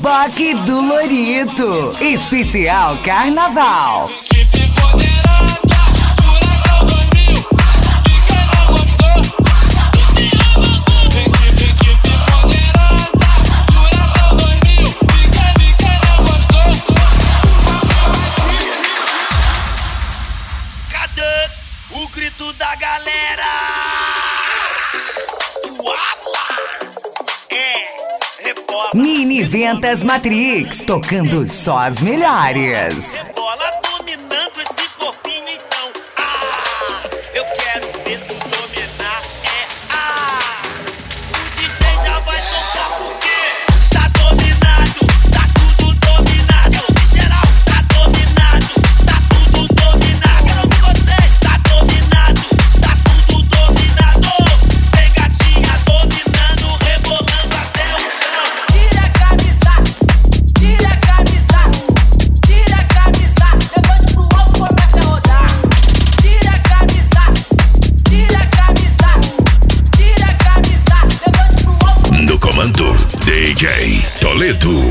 Baque do Lorito, especial Carnaval. Cadê o grito da galera? Mini Ventas Matrix, tocando só as melhores. Bola dominando esse corpinho então. Eu quero ver tu dominar. O DJ já vai soltar porque tá dominado, tá tudo dominado. Geral, tá dominado, tá tudo dominado. Quero ouvir vocês, tá dominado, tá tudo dominado. Tem gatinha dominando, rebolando até o chão. Tira a camisa, tira a camisa, tira a camisa, levante pro alto, comece a rodar. Tira a camisa, tira a camisa, tira a camisa, levante pro alto. No comando, DJ Toledo.